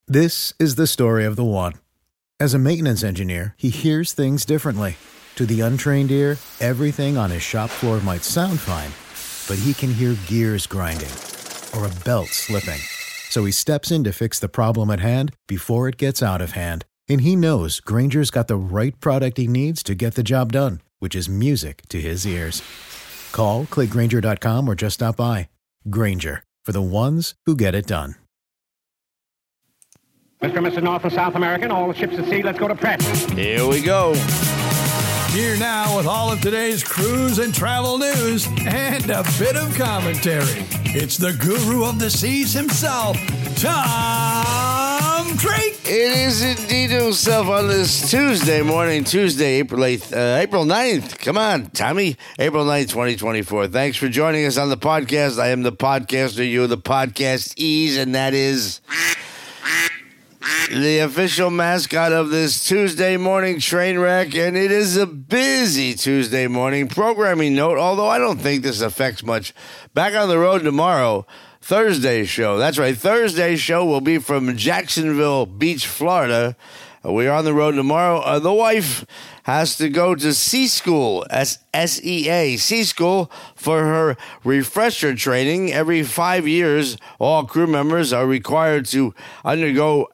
This is the story of the one. As a maintenance engineer, he hears things differently. To the untrained ear, everything on his shop floor might sound fine, but he can hear gears grinding or a belt slipping. So he steps in to fix the problem at hand before it gets out of hand. And he knows Grainger's got the right product he needs to get the job done, which is music to his ears. Call, click Grainger.com, or just stop by. Grainger, for the ones who get it done. Mr. and Mrs. North and South American, all the ships at sea, let's go to press. Here we go. Here now with all of today's cruise and travel news and a bit of commentary. It's the guru of the seas himself, Tom Drake. It is indeed himself on this Tuesday morning, April 9th. Come on, Tommy. April 9th, 2024. Thanks for joining us on the podcast. I am the podcaster, you're the podcast ease, and that is the official mascot of this Tuesday morning train wreck, and it is a busy Tuesday morning. Programming note, although I don't think this affects much. Back on the road tomorrow, Thursday's show. That's right, Thursday's show will be from Jacksonville Beach, Florida. We're on the road tomorrow. The wife has to go to C-School, SEA, C-School, for her refresher training. Every 5 years, all crew members are required to undergo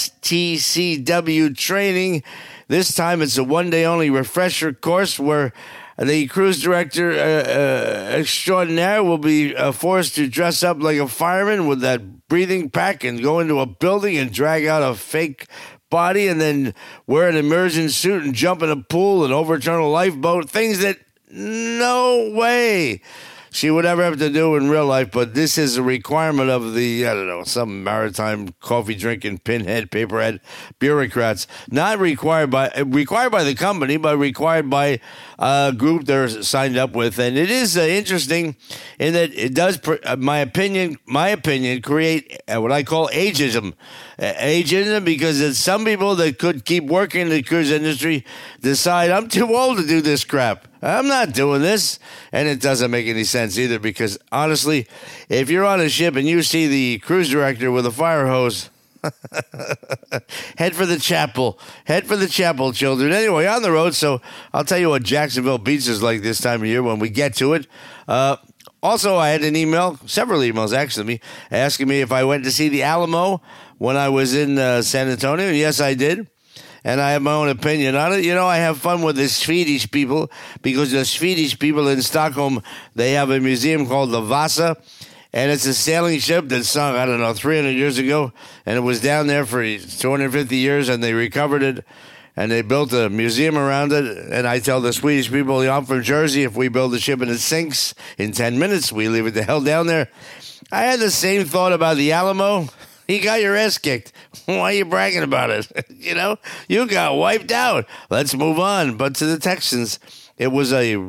STCW training. This time it's a one-day-only refresher course where the cruise director extraordinaire will be forced to dress up like a fireman with that breathing pack and go into a building and drag out a fake body and then wear an immersion suit and jump in a pool and overturn a lifeboat. Things that no way she would ever have to do in real life, but this is a requirement of the, I don't know, some maritime coffee-drinking pinhead, paperhead bureaucrats. Not required by the company, but required by a group they're signed up with. And it is interesting in that it does, my opinion, create what I call ageism. Ageism, because it's some people that could keep working in the cruise industry decide, I'm too old to do this crap. I'm not doing this. And it doesn't make any sense either, because honestly, if you're on a ship and you see the cruise director with a fire hose, head for the chapel. Head for the chapel, children. Anyway, on the road, so I'll tell you what Jacksonville Beach is like this time of year when we get to it. Also, I had several emails actually, asking me if I went to see the Alamo when I was in San Antonio. Yes, I did. And I have my own opinion on it. You know, I have fun with the Swedish people because the Swedish people in Stockholm, they have a museum called the Vasa. And it's a sailing ship that sunk, 300 years ago. And it was down there for 250 years, and they recovered it. And they built a museum around it. And I tell the Swedish people, I'm from Jersey. If we build a ship and it sinks in 10 minutes, we leave it the hell down there. I had the same thought about the Alamo. You got your ass kicked. Why are you bragging about it? You got wiped out. Let's move on. But to the Texans, it was a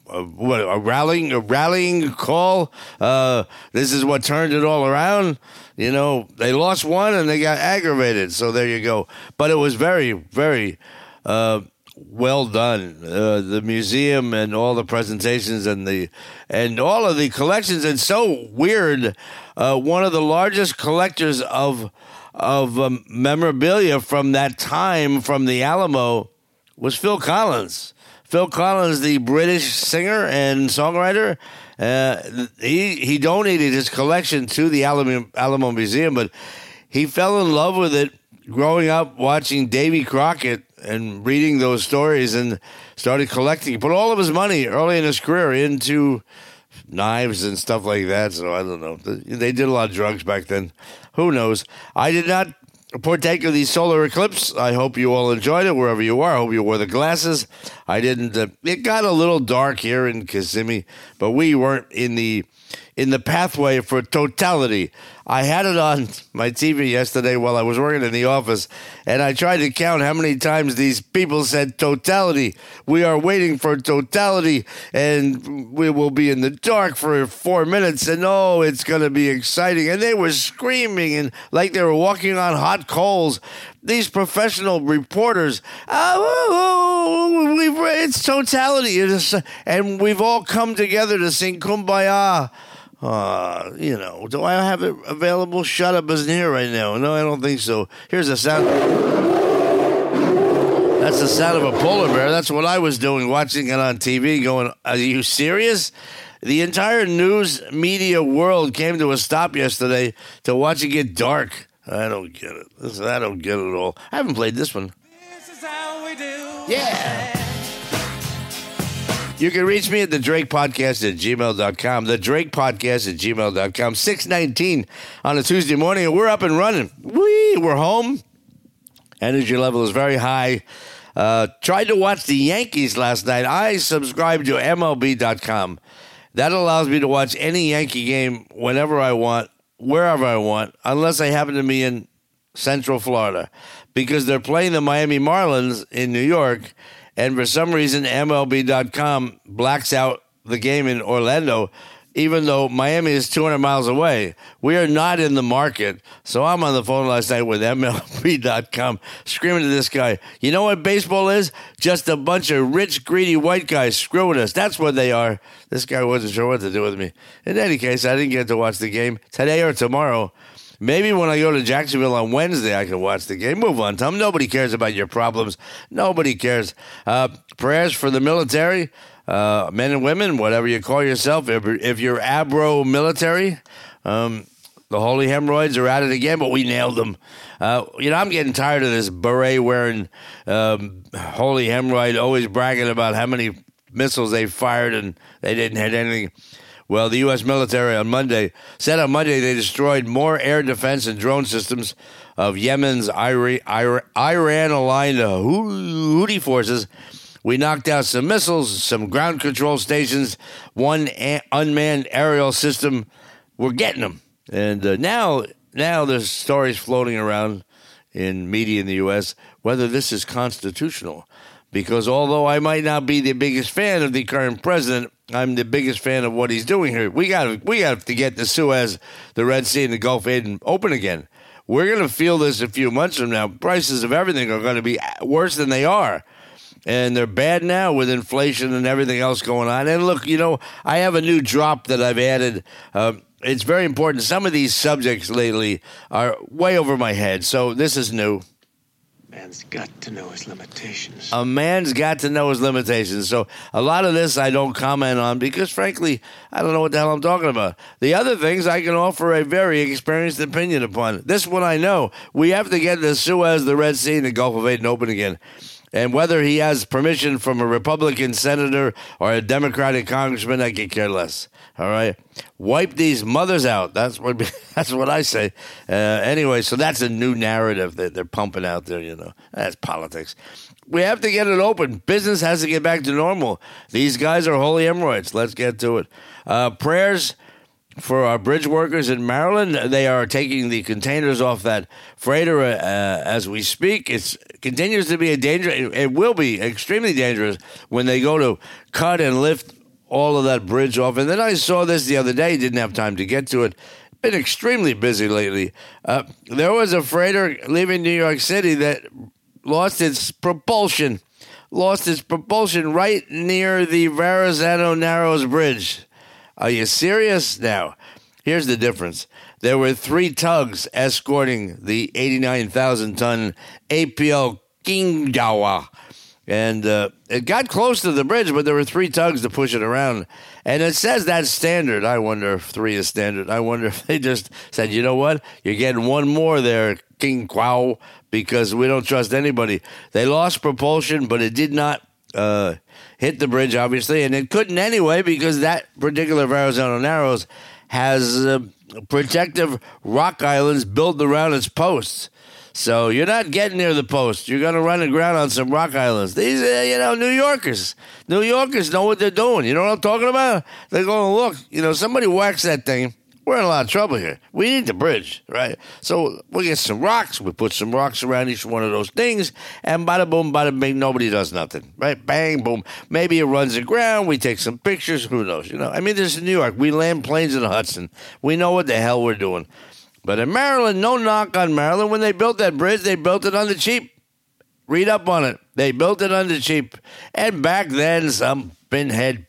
rallying call. This is what turned it all around. They lost one and they got aggravated. So there you go. But it was very, very well done. The museum and all the presentations and all of the collections. And so weird. One of the largest collectors of memorabilia from that time from the Alamo was Phil Collins. Phil Collins, the British singer and songwriter, he donated his collection to the Alamo Museum, but he fell in love with it growing up watching Davy Crockett and reading those stories and started collecting. He put all of his money early in his career into knives and stuff like that, so I don't know. They did a lot of drugs back then. Who knows? I did not partake of the solar eclipse. I hope you all enjoyed it wherever you are. I hope you wore the glasses. I didn't. It got a little dark here in Kissimmee, but we weren't in the pathway for totality. I had it on my TV yesterday while I was working in the office, and I tried to count how many times these people said totality. We are waiting for totality, and we will be in the dark for 4 minutes, and it's going to be exciting. And they were screaming and like they were walking on hot coals. These professional reporters, it's totality. And we've all come together to sing Kumbaya. Do I have it available? Shut Up isn't here right now. No, I don't think so. Here's the sound. That's the sound of a polar bear. That's what I was doing, watching it on TV, going, are you serious? The entire news media world came to a stop yesterday to watch it get dark. I don't get it. I don't get it at all. I haven't played this one. This is how we do. Yeah. You can reach me at thedrakepodcast@gmail.com. Thedrakepodcast@gmail.com. 6:19 on a Tuesday morning, and we're up and running. We're home. Energy level is very high. Tried to watch the Yankees last night. I subscribe to MLB.com. That allows me to watch any Yankee game whenever I want, wherever I want, unless I happen to be in Central Florida, because they're playing the Miami Marlins in New York, and for some reason MLB.com blacks out the game in Orlando, even though Miami is 200 miles away. We are not in the market. So I'm on the phone last night with MLB.com screaming to this guy, you know what baseball is? Just a bunch of rich, greedy white guys screwing us. That's what they are. This guy wasn't sure what to do with me. In any case, I didn't get to watch the game today or tomorrow. Maybe when I go to Jacksonville on Wednesday, I can watch the game. Move on, Tom. Nobody cares about your problems. Nobody cares. Prayers for the military. Men and women, whatever you call yourself, if you're abro military, the holy hemorrhoids are at it again, but we nailed them. I'm getting tired of this beret wearing holy hemorrhoid always bragging about how many missiles they fired and they didn't hit anything. Well, the U.S. military said on Monday they destroyed more air defense and drone systems of Yemen's Iran-aligned Houthi forces. We knocked out some missiles, some ground control stations, one unmanned aerial system. We're getting them. And now there's stories floating around in media in the U.S. whether this is constitutional. Because although I might not be the biggest fan of the current president, I'm the biggest fan of what he's doing here. We got to get the Suez, the Red Sea, and the Gulf Aden open again. We're going to feel this a few months from now. Prices of everything are going to be worse than they are. And they're bad now with inflation and everything else going on. And look, I have a new drop that I've added. It's very important. Some of these subjects lately are way over my head. So this is new. Man's got to know his limitations. A man's got to know his limitations. So a lot of this I don't comment on because, frankly, I don't know what the hell I'm talking about. The other things I can offer a very experienced opinion upon. This one I know. We have to get the Suez, the Red Sea, and the Gulf of Aden open again. And whether he has permission from a Republican senator or a Democratic congressman, I could care less. All right? Wipe these mothers out. That's what I say. Anyway, so that's a new narrative that they're pumping out there, That's politics. We have to get it open. Business has to get back to normal. These guys are holy hemorrhoids. Let's get to it. Prayers for our bridge workers in Maryland. They are taking the containers off that freighter as we speak. It continues to be a danger. It will be extremely dangerous when they go to cut and lift all of that bridge off. And then I saw this the other day. Didn't have time to get to it. Been extremely busy lately. There was a freighter leaving New York City that lost its propulsion right near the Verrazano Narrows Bridge. Are you serious? Now, here's the difference. There were 3 tugs escorting the 89,000-ton APL Qingdao. And it got close to the bridge, but there were 3 tugs to push it around. And it says that's standard. I wonder if 3 is standard. I wonder if they just said, you know what? You're getting one more there, King Kwao, because we don't trust anybody. They lost propulsion, but it did not hit the bridge, obviously, and it couldn't anyway because that particular Verrazano Narrows has protective rock islands built around its posts. So you're not getting near the post. You're going to run aground on some rock islands. These, New Yorkers. New Yorkers know what they're doing. You know what I'm talking about? They're going, look, somebody whacks that thing. We're in a lot of trouble here. We need the bridge, right? So we get some rocks. We put some rocks around each one of those things, and bada boom, bada bing, nobody does nothing, right? Bang, boom. Maybe it runs aground. We take some pictures. Who knows? This is New York. We land planes in the Hudson. We know what the hell we're doing. But in Maryland, no knock on Maryland. When they built that bridge, they built it on the cheap. Read up on it. They built it on the cheap. And back then, some pinhead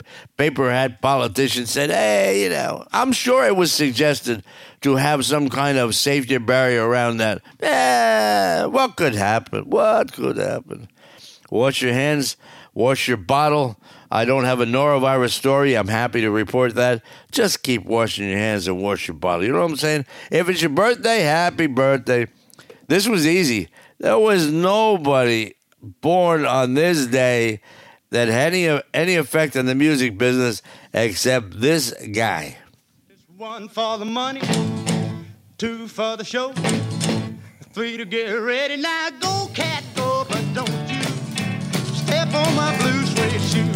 paper hat politician said, hey, I'm sure it was suggested to have some kind of safety barrier around that. What could happen? What could happen? Wash your hands, wash your bottle. I don't have a norovirus story. I'm happy to report that. Just keep washing your hands and wash your bottle. You know what I'm saying? If it's your birthday, happy birthday. This was easy. There was nobody born on this day that had any effect on the music business except this guy. One for the money, two for the show, three to get ready. Now go, cat, go, but don't you step on my blue suede shoe.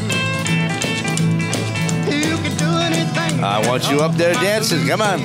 You can do anything. I want you up there dancing. Come on.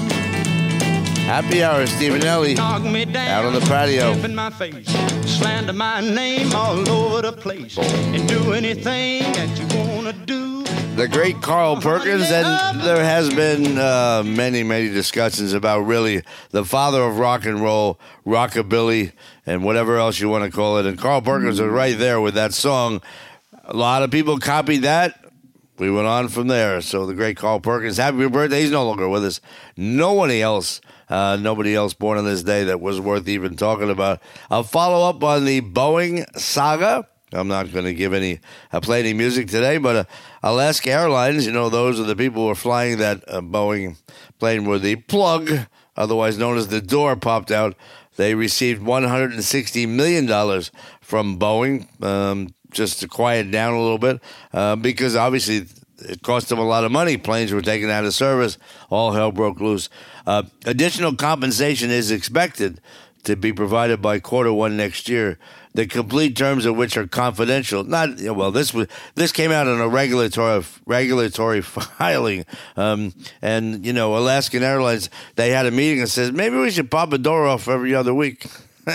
Happy hour, Stephen Ellie. Out on the patio. In my face, slander my name all over the place, and do anything that you want to do. The great Carl Perkins, and there has been many, many discussions about really the father of rock and roll, rockabilly, and whatever else you want to call it. And Carl Perkins was right there with that song. A lot of people copied that. We went on from there. So the great Carl Perkins, happy birthday. He's no longer with us. Nobody else born on this day that was worth even talking about. I'll follow up on the Boeing saga. I'm not going to play any music today, but Alaska Airlines, those are the people who are flying that Boeing plane where the plug, otherwise known as the door, popped out. They received $160 million from Boeing just to quiet down a little bit because obviously it cost them a lot of money. Planes were taken out of service. All hell broke loose. Additional compensation is expected to be provided by Q1 next year, the complete terms of which are confidential. This came out in a regulatory filing, and Alaskan Airlines, they had a meeting and says maybe we should pop a door off every other week.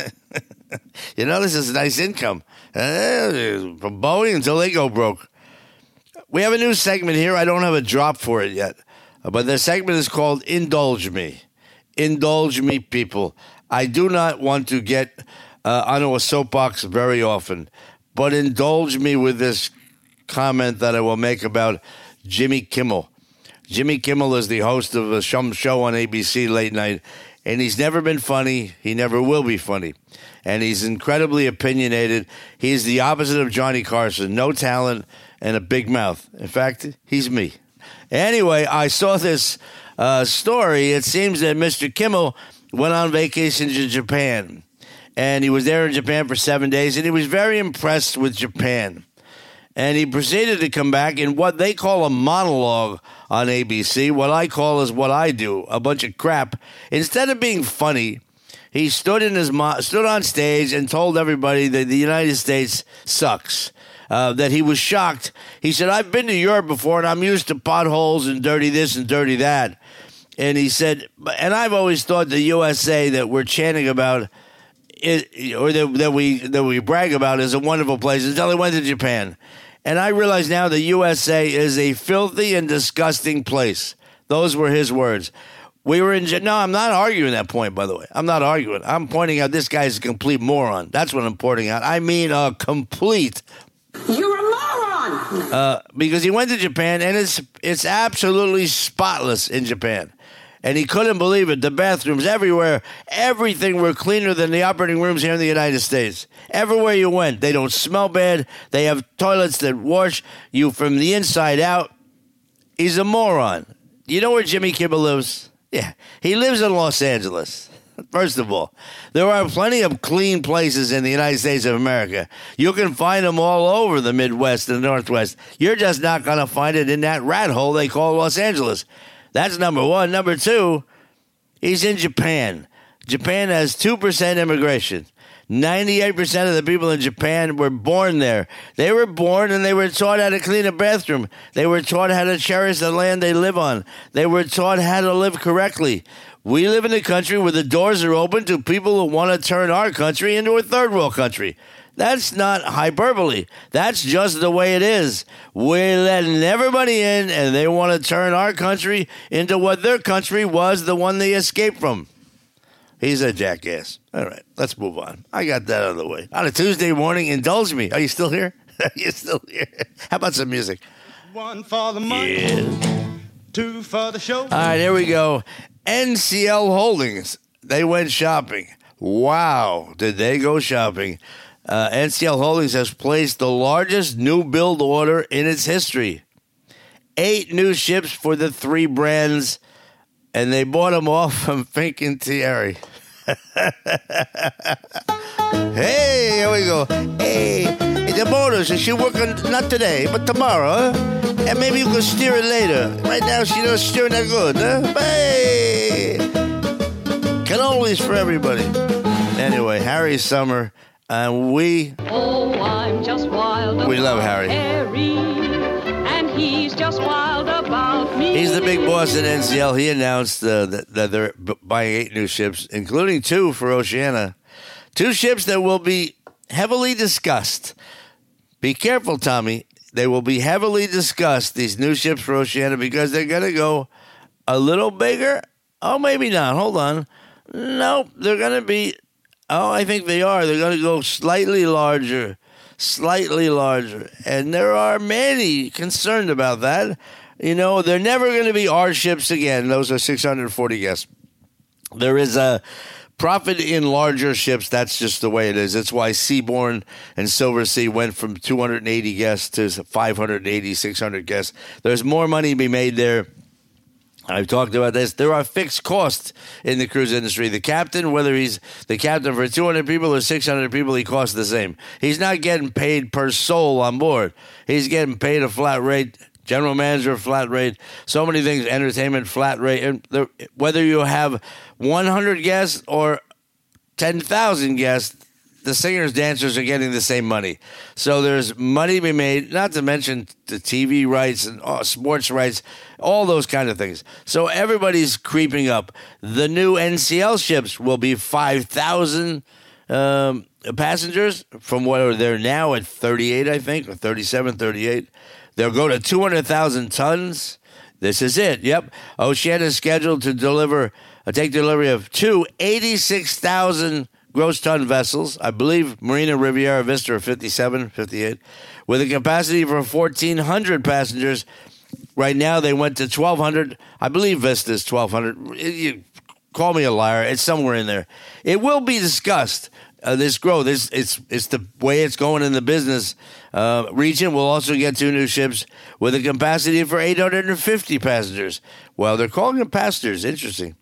This is nice income from Boeing until they go broke. We have a new segment here. I don't have a drop for it yet, but the segment is called Indulge Me. Indulge me, people. I do not want to get onto a soapbox very often, but indulge me with this comment that I will make about Jimmy Kimmel. Jimmy Kimmel is the host of some show on ABC late night, and he's never been funny. He never will be funny. And he's incredibly opinionated. He's the opposite of Johnny Carson. No talent and a big mouth. In fact, he's me. Anyway, I saw this story. It seems that Mr. Kimmel went on vacation to Japan. And he was there in Japan for 7 days, and he was very impressed with Japan. And he proceeded to come back in what they call a monologue on ABC. What I call is what I do, a bunch of crap. Instead of being funny, he stood on stage and told everybody that the United States sucks. That he was shocked. He said, I've been to Europe before, and I'm used to potholes and dirty this and dirty that. And he said, and I've always thought the USA that we're chanting about, or that we brag about, is a wonderful place until I went to Japan. And I realize now the USA is a filthy and disgusting place. Those were his words. We were in no, I'm not arguing that point, by the way. I'm not arguing. I'm pointing out this guy's a complete moron. That's what I'm pointing out. I mean a complete You're a moron! Because he went to Japan, and it's absolutely spotless in Japan. And he couldn't believe it. The bathrooms everywhere, everything were cleaner than the operating rooms here in the United States. Everywhere you went, they don't smell bad. They have toilets that wash you from the inside out. He's a moron. You know where Jimmy Kimmel lives? Yeah, he lives in Los Angeles. First of all, there are plenty of clean places in the United States of America. You can find them all over the Midwest and the Northwest. You're just not going to find it in that rat hole they call Los Angeles. That's number one. Number two, he's in Japan. Japan has 2% immigration. 98% of the people in Japan were born there. They were born and they were taught how to clean a bathroom. They were taught how to cherish the land they live on. They were taught how to live correctly. We live in a country where the doors are open to people who want to turn our country into a third world country. That's not hyperbole. That's just the way it is. We're letting everybody in, and they want to turn our country into what their country was, the one they escaped from. He's a jackass. All right, let's move on. I got that out of the way. On a Tuesday morning, indulge me. Are you still here? Are you still here? How about some music? One for the money, two for the show. All right, here we go. NCL Holdings. They went shopping. Wow, did they go shopping? NCL Holdings has placed the largest new build order in its history. 8 new ships for the 3 brands, and they bought them all from Fink and Thierry. Hey, here we go. Hey, the motors, she working not today, but tomorrow, huh? And maybe you can steer it later. Right now, she don't steer that good, huh? Hey, cannolis for everybody. Anyway, Harry Summer, and we I'm just wild. We love Harry. And he's just wild about me. He's the big boss at NCL. He announced that they're buying 8 new ships, including 2 for Oceania. 2 ships that will be heavily discussed. Be careful, Tommy. They will be heavily discussed, these new ships for Oceania, because they're going to go a little bigger. Oh, maybe not. Hold on. No, they're going to be... Oh, I think they are. They're going to go slightly larger. And there are many concerned about that. You know, they're never going to be our ships again. Those are 640 guests. There is a profit in larger ships. That's just the way it is. That's why Seabourn and Silver Sea went from 280 guests to 580, 600 guests. There's more money to be made there. I've talked about this. There are fixed costs in the cruise industry. The captain, whether he's the captain for 200 people or 600 people, he costs the same. He's not getting paid per soul on board. He's getting paid a flat rate. General manager, flat rate. So many things. Entertainment, flat rate. And whether you have 100 guests or 10,000 guests, the singers, dancers are getting the same money. So there's money to be made, not to mention the TV rights and sports rights, all those kind of things. So everybody's creeping up. The new NCL ships will be 5,000 passengers from what are there now at 38, I think, or 37, 38. They'll go to 200,000 tons. This is it. Yep. Oceania is scheduled to take delivery of 2 86,000 gross ton vessels. I believe Marina Riviera Vista are 57, 58, with a capacity for 1,400 passengers. Right now, they went to 1,200. I believe Vista is 1,200. You call me a liar. It's somewhere in there. It will be discussed. This growth, it's the way it's going in the business. Regent will also get 2 new ships with a capacity for 850 passengers. Well, they're calling them passengers. Interesting.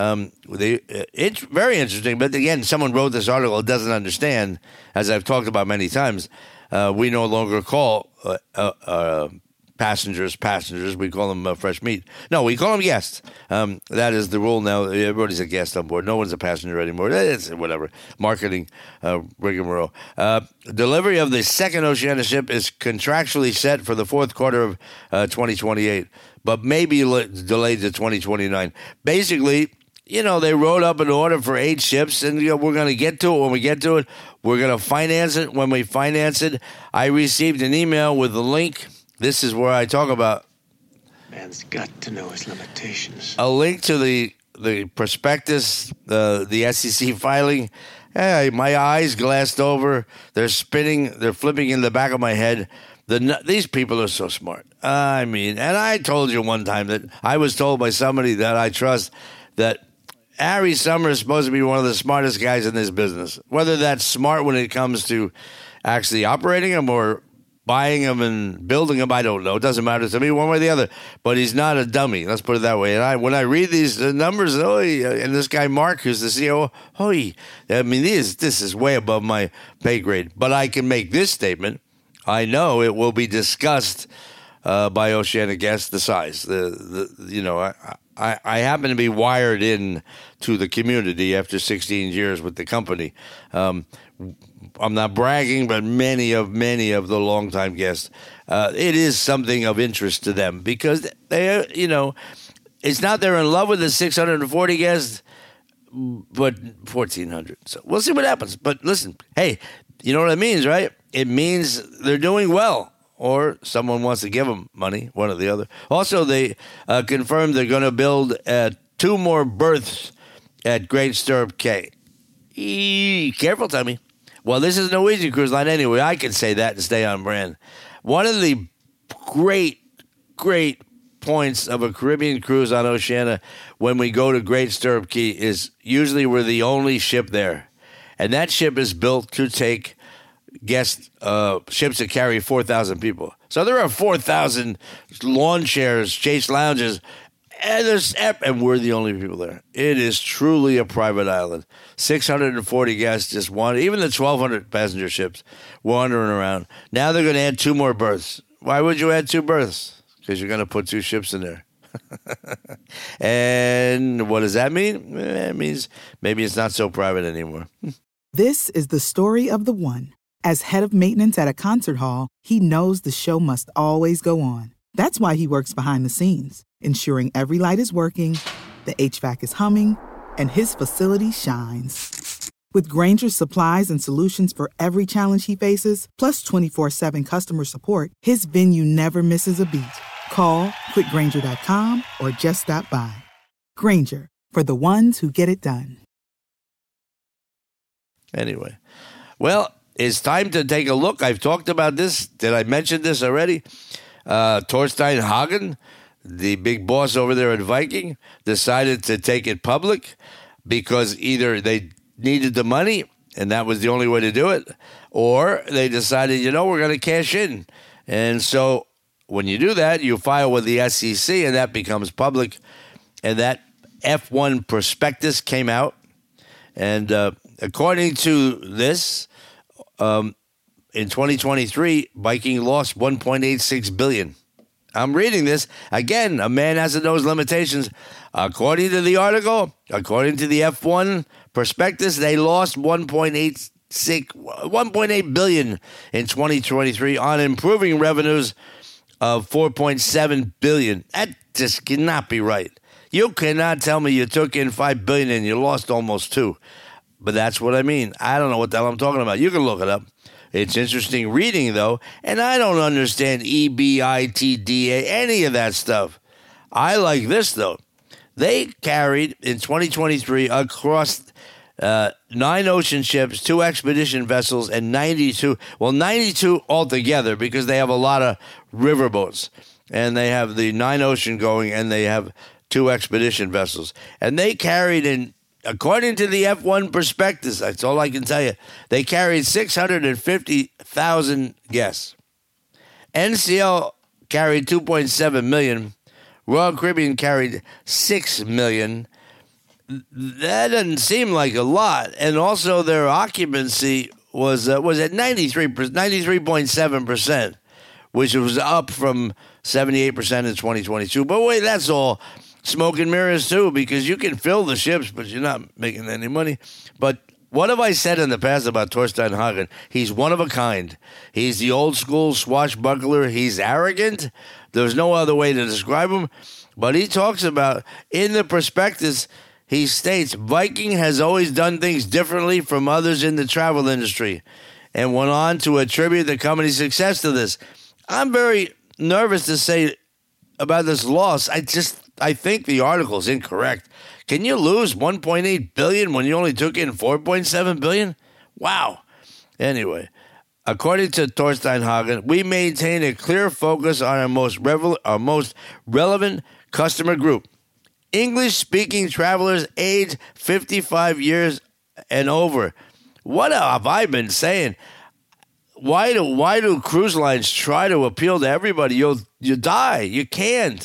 It's very interesting. But again, someone wrote this article doesn't understand, as I've talked about many times. We no longer call passengers. We call them fresh meat. No, we call them guests. That is the rule now. Everybody's a guest on board. No one's a passenger anymore. It's whatever. Marketing rigmarole. Delivery of the second Oceania ship is contractually set for the fourth quarter of 2028, but maybe delayed to 2029. Basically, you know, they wrote up an order for 8 ships, and we're going to get to it when we get to it. We're going to finance it when we finance it. I received an email with the link. This is where I talk about man's got to know his limitations. A link to the prospectus, the SEC filing. Hey, my eyes glassed over. They're spinning. They're flipping in the back of my head. These people are so smart. I mean, and I told you one time that I was told by somebody that I trust that Harry Summer is supposed to be one of the smartest guys in this business. Whether that's smart when it comes to actually operating them or buying them and building them, I don't know. It doesn't matter to me one way or the other. But he's not a dummy. Let's put it that way. And when I read these numbers, and this guy Mark, who's the CEO, I mean, this is way above my pay grade. But I can make this statement. I know it will be discussed by Oceania guests, the size. I happen to be wired in to the community after 16 years with the company. I'm not bragging, but many of the longtime guests, it is something of interest to them because they, it's not they're in love with the 640 guests, but 1,400. So we'll see what happens. But listen, hey, you know what it means, right? It means they're doing well, or someone wants to give them money, one or the other. Also, they confirmed they're going to build 2 more berths at Great Stirrup Cay. Careful, Tommy. Well, this is a Norwegian cruise line anyway. I can say that and stay on brand. One of the great great points of a Caribbean cruise on Oceania when we go to Great Stirrup Cay is usually we're the only ship there. And that ship is built to take guest ships that carry 4,000 people. So there are 4,000 lawn chairs, chase lounges, and we're the only people there. It is truly a private island. 640 guests just wandered. Even the 1,200 passenger ships wandering around. Now they're going to add 2 more berths. Why would you add 2 berths? Because you're going to put 2 ships in there. And what does that mean? It means maybe it's not so private anymore. This is the story of the one. As head of maintenance at a concert hall, he knows the show must always go on. That's why he works behind the scenes, ensuring every light is working, the HVAC is humming, and his facility shines. With Grainger's supplies and solutions for every challenge he faces, plus 24/7 customer support, his venue never misses a beat. Call quickgrainger.com or just stop by. Grainger, for the ones who get it done. Anyway, well, it's time to take a look. I've talked about this. Did I mention this already? Torstein Hagen, the big boss over there at Viking, decided to take it public because either they needed the money, and that was the only way to do it, or they decided, we're going to cash in. And so when you do that, you file with the SEC, and that becomes public. And that F1 prospectus came out. And according to this, in 2023, Viking lost $1.86 billion. I'm reading this. Again, a man has to know his limitations. According to the article, according to the F1 prospectus, they lost $1.8 billion in 2023 on improving revenues of $4.7 billion. That just cannot be right. You cannot tell me you took in $5 billion and you lost almost $2 billion. But that's what I mean. I don't know what the hell I'm talking about. You can look it up. It's interesting reading, though, and I don't understand EBITDA, any of that stuff. I like this, though. They carried, in 2023, across 9 ocean ships, 2 expedition vessels, and 92 altogether, because they have a lot of riverboats. And they have the 9 ocean going, and they have 2 expedition vessels. And they carried in, according to the F1 prospectus, that's all I can tell you, they carried 650,000 guests. NCL carried 2.7 million. Royal Caribbean carried 6 million. That doesn't seem like a lot. And also their occupancy was at 93.7%, which was up from 78% in 2022. But wait, that's all smoke and mirrors too, because you can fill the ships, but you're not making any money. But what have I said in the past about Torstein Hagen? He's one of a kind. He's the old school swashbuckler. He's arrogant. There's no other way to describe him. But he talks about, in the prospectus, he states, Viking has always done things differently from others in the travel industry, and went on to attribute the company's success to this. I'm very nervous to say about this loss. I think the article's incorrect. Can you lose $1.8 billion when you only took in $4.7 billion? Wow. Anyway, according to Torstein Hagen, we maintain a clear focus on our most relevant customer group, English-speaking travelers aged 55 years and over. What have I been saying? Why do cruise lines try to appeal to everybody? You die. You can't.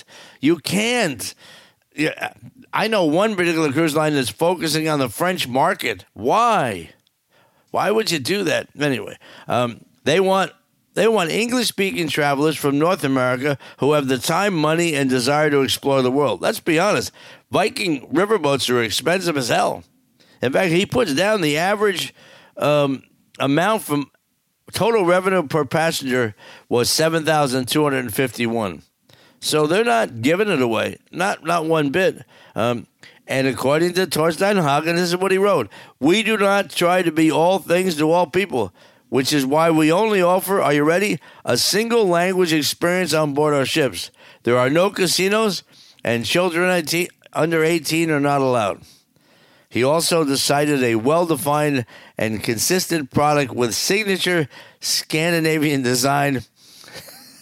I know one particular cruise line that's focusing on the French market. Why? Why would you do that? Anyway, they want English-speaking travelers from North America who have the time, money, and desire to explore the world. Let's be honest. Viking riverboats are expensive as hell. In fact, he puts down the average amount from total revenue per passenger was $7,251. So they're not giving it away, not one bit. And according to Torstein Hagen, this is what he wrote: "We do not try to be all things to all people, which is why we only offer, are you ready, a single language experience on board our ships. There are no casinos, and children under 18 are not allowed." He also decided a well-defined and consistent product with signature Scandinavian design.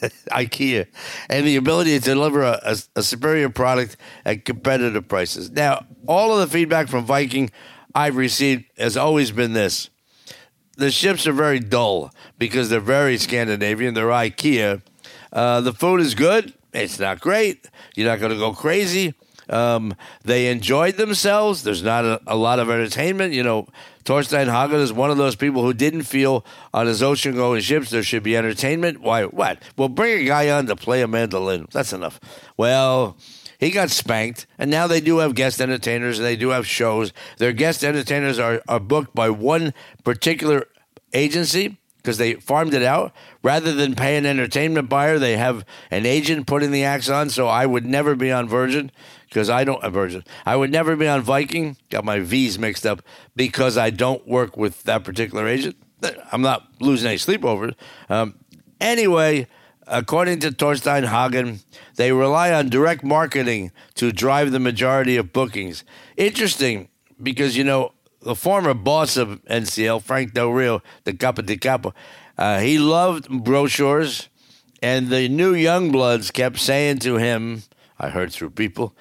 IKEA, and the ability to deliver a superior product at competitive prices. Now, all of the feedback from Viking I've received has always been this. The ships are very dull because they're very Scandinavian. They're IKEA. The food is good. It's not great. You're not going to go crazy. They enjoyed themselves. There's not a lot of entertainment. You know, Torstein Hagen is one of those people who didn't feel on his ocean-going ships there should be entertainment. Why? What? Well, bring a guy on to play a mandolin. That's enough. Well, he got spanked, and now they do have guest entertainers, and they do have shows. Their guest entertainers are booked by one particular agency because they farmed it out. Rather than pay an entertainment buyer, they have an agent putting the acts on. So I would never be on Virgin because I don't have Virgin. I would never be on Viking. Got my V's mixed up because I don't work with that particular agent. I'm not losing any sleep over it. Anyway, according to Torstein Hagen, they rely on direct marketing to drive the majority of bookings. Interesting because, you know, the former boss of NCL, Frank Del Rio, the Capo di Capo, he loved brochures, and the new young bloods kept saying to him, I heard through people,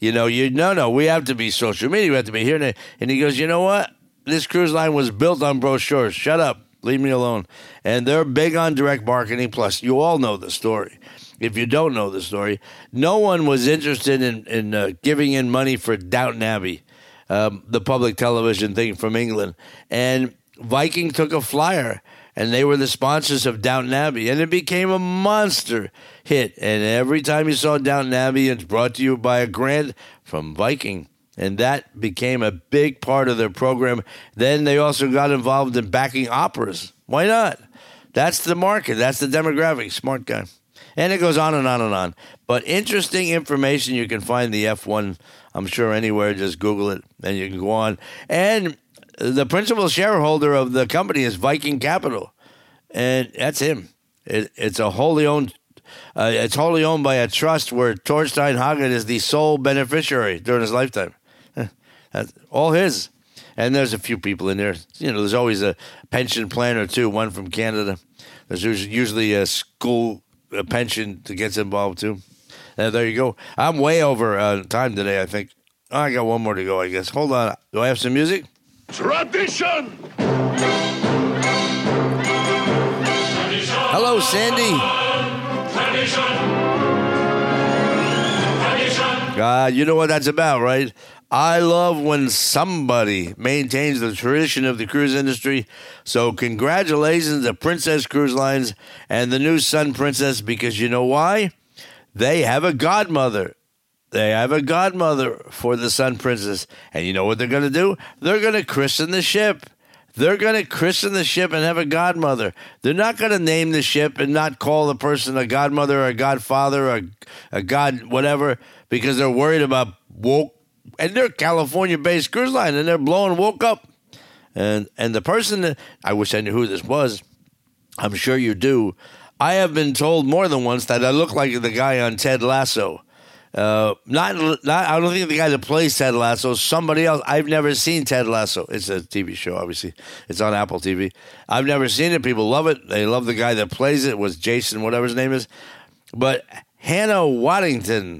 no, we have to be social media, we have to be here. And he goes, you know what? This cruise line was built on brochures. Shut up. Leave me alone. And they're big on direct marketing. Plus, you all know the story. If you don't know the story, no one was interested in giving in money for Downton Abbey. The public television thing from England. And Viking took a flyer, and they were the sponsors of Downton Abbey. And it became a monster hit. And every time you saw Downton Abbey, it's brought to you by a grant from Viking. And that became a big part of their program. Then they also got involved in backing operas. Why not? That's the market. That's the demographic. Smart guy. And it goes on and on and on. But interesting information. You can find the F1, I'm sure, anywhere. Just Google it, and you can go on. And the principal shareholder of the company is Viking Capital, and that's him. It's wholly owned by a trust where Torstein Hagen is the sole beneficiary during his lifetime. That's all his. And there's a few people in there. You know, there's always a pension plan or two, one from Canada. There's usually a school pension that gets involved too. There you go. I'm way over time today, I think. Oh, I got one more to go, I guess. Hold on. Do I have some music? Tradition! Hello, Sandy. You know what that's about, right? I love when somebody maintains the tradition of the cruise industry. So congratulations to Princess Cruise Lines and the new Sun Princess, because you know why? They have a godmother. They have a godmother for the Sun Princess. And you know what they're going to do? They're going to christen the ship. They're going to christen the ship and have a godmother. They're not going to name the ship and not call the person a godmother or a godfather or a god whatever because they're worried about woke. And they're California-based cruise line, and they're blowing woke up. And the person that, I wish I knew who this was. I'm sure you do. I have been told more than once that I look like the guy on Ted Lasso. I don't think the guy that plays Ted Lasso, somebody else. I've never seen Ted Lasso. It's a TV show, obviously. It's on Apple TV. I've never seen it. People love it. They love the guy that plays it. It was Jason, whatever his name is. But Hannah Waddingham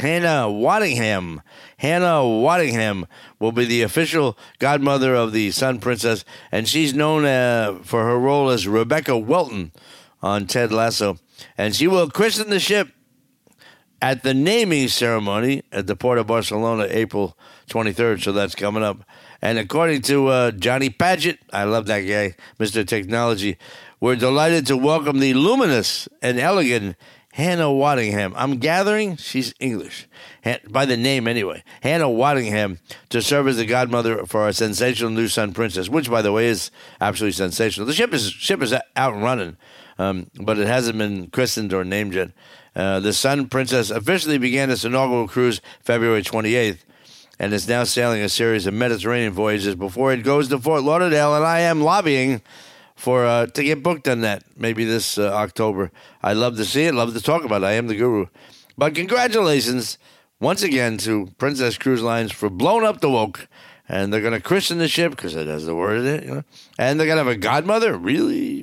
will be the official godmother of the Sun Princess, and she's known for her role as Rebecca Welton on Ted Lasso. And she will christen the ship at the naming ceremony at the Port of Barcelona, April 23rd, so that's coming up. And according to Johnny Padgett, I love that guy, Mr. Technology, we're delighted to welcome the luminous and elegant Hannah Waddingham. I'm gathering she's English, by the name anyway. Hannah Waddingham to serve as the godmother for our sensational new Sun Princess, which, by the way, is absolutely sensational. The ship is out and running, but it hasn't been christened or named yet. The Sun Princess officially began its inaugural cruise February 28th, and is now sailing a series of Mediterranean voyages before it goes to Fort Lauderdale, and I am lobbying to get booked on that, maybe this October. I'd love to see it, love to talk about it. I am the guru. But congratulations once again to Princess Cruise Lines for blowing up the woke. And they're going to christen the ship because it has the word in it. You know? And they're going to have a godmother? Really?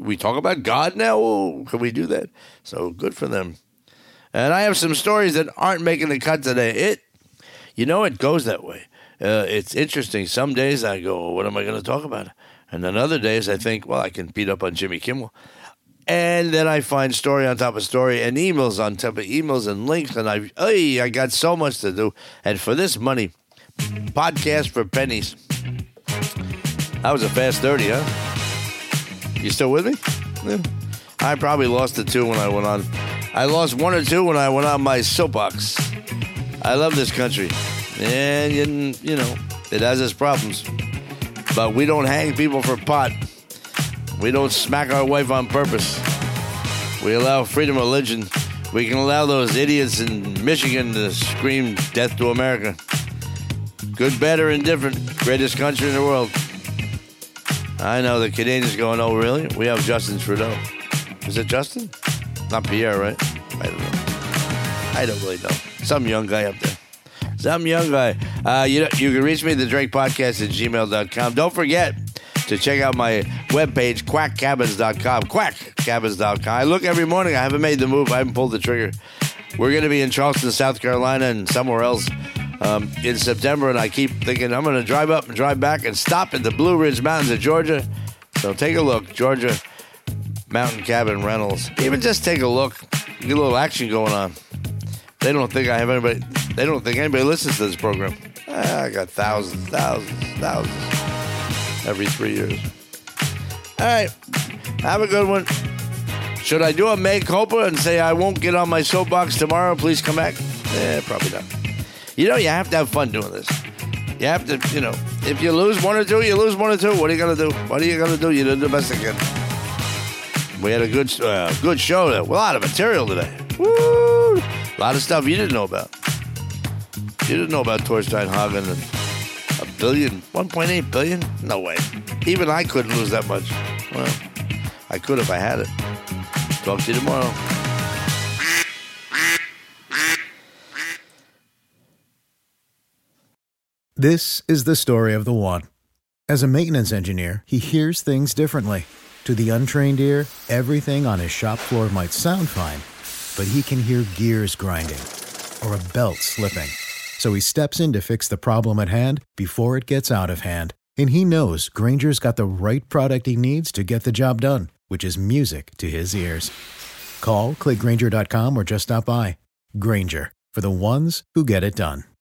we talk about God now? Oh, can we do that? So good for them. And I have some stories that aren't making the cut today. It goes that way. It's interesting. Some days I go, what am I going to talk about? And then other days I think, well, I can beat up on Jimmy Kimmel. And then I find story on top of story and emails on top of emails and links. And I got so much to do. And for this money, podcast for pennies. That was a fast 30, huh? You still with me? Yeah. I probably lost the 2 when I went on. I lost 1 or 2 when I went on my soapbox. I love this country. And, it has its problems. But we don't hang people for pot. We don't smack our wife on purpose. We allow freedom of religion. We can allow those idiots in Michigan to scream death to America. Good, bad, or indifferent. Greatest country in the world. I know the Canadians going, oh, really? We have Justin Trudeau. Is it Justin? Not Pierre, right? I don't know. I don't really know. Some young guy up there. Some young guy. You can reach me at the Drake Podcast at gmail.com. Don't forget to check out my webpage, quackcabins.com. Quackcabins.com. I look every morning. I haven't made the move. I haven't pulled the trigger. We're going to be in Charleston, South Carolina, and somewhere else in September, and I keep thinking I'm going to drive up and drive back and stop at the Blue Ridge Mountains of Georgia. So take a look. Georgia Mountain Cabin Rentals. Even just take a look. Get a little action going on. They don't think anybody listens to this program. I got thousands every 3 years. All right. Have a good one. Should I do a mea culpa and say I won't get on my soapbox tomorrow? Please come back. Probably not. You have to have fun doing this. You have to, if you lose 1 or 2, you lose 1 or 2. What are you going to do? What are you going to do? You did the best again. We had a good show. A lot of material today. Woo! A lot of stuff you didn't know about. You didn't know about Torstein Hagen and $1 billion, 1.8 billion? No way. Even I couldn't lose that much. Well, I could if I had it. Talk to you tomorrow. This is the story of the one. As a maintenance engineer, he hears things differently. To the untrained ear, everything on his shop floor might sound fine, but he can hear gears grinding or a belt slipping. So he steps in to fix the problem at hand before it gets out of hand. And he knows Grainger's got the right product he needs to get the job done, which is music to his ears. Call, click Grainger.com, or just stop by. Grainger, for the ones who get it done.